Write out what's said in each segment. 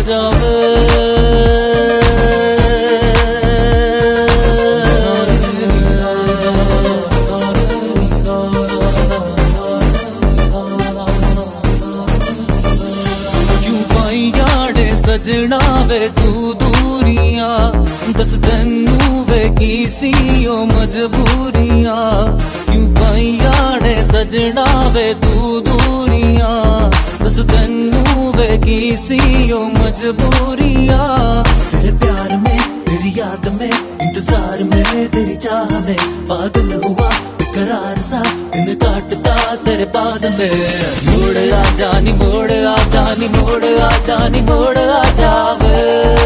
जावे। क्यों पाई याड़े सजना वे तू दूरियां, दस तेनू वे की सी ओ मजबूरियां। क्यों पाई याड़े सजना वे तू दूरियां, दस तेनू वे की सी ओ मजबूरियां। तेरे प्यार में, तेरी याद में, इंतजार में, तेरी चाह में पागल हुआ बेकरार सा दिन काटता तेरे बाद में। मोड़ आ जानी, मोड़ आ जानी, मोड़ आ जानी, मोड़ आ जावे।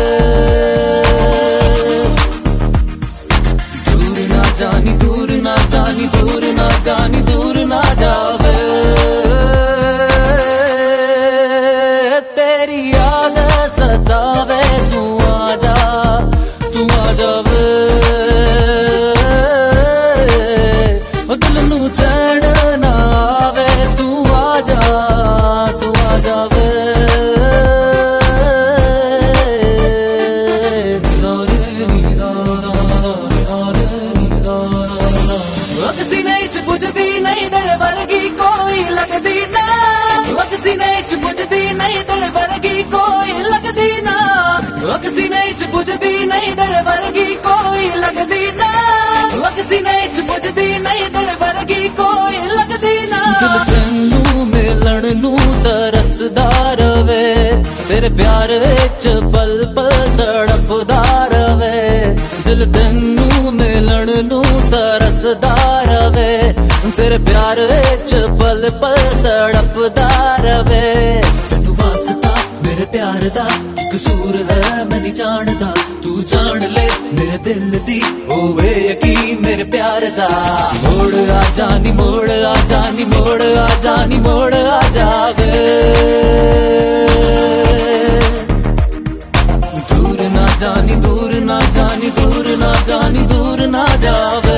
दूर ना जानी, दूर ना जानी, दूर ना जानी, दूर ना जावे। तेरी याद सतावे, तू आजा, तू आ जावे। दिल नू चैन ना आवे, तू आजा, तू आ जावे। सीने च बुझदी नहीं तेरे वर्गी कोई लगदी ना, सीने च बुझदी नहीं तेरे वर्गी कोई लगदी ना, सीने च बुझदी नहीं तेरे वर्गी कोई लगदी ना, सीने च बुझदी नहीं तेरे वर्गी कोई लगदी ना। दिल तैनू मिलन नू तरसदा रवे, तेरे प्यार च पल पल तड़पदा रवे। दिल तैनू मिलन नू तरसदा रवे, तेरे प्यार च पल पल तड़पदा रवे। तैनू वास्ता मेरे प्यार दा की कसूर है मैं नहीं जानदा, तू जान ले मेरे दिल दी होवे यकीन मेरे प्यार दा। मोड़ आ जानी, मोड़ आ जानी, मोड़ आ जानी, मोड़ आ जावे। दूर ना जानी, दूर ना जानी, दूर ना जानी, दूर ना जावे।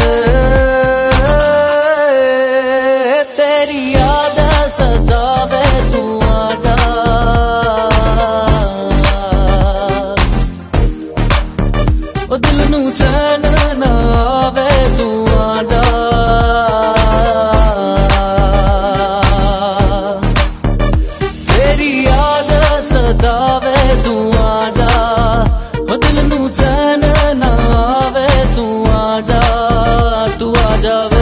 तेरी याद सतावे, तू आजा। ओ दिल नू चैन ना आवे, तू आजा। तेरी याद सतावे, तू आजा। ओ दिल नू चैन ना आवे, तू आजा, तू आ जावे।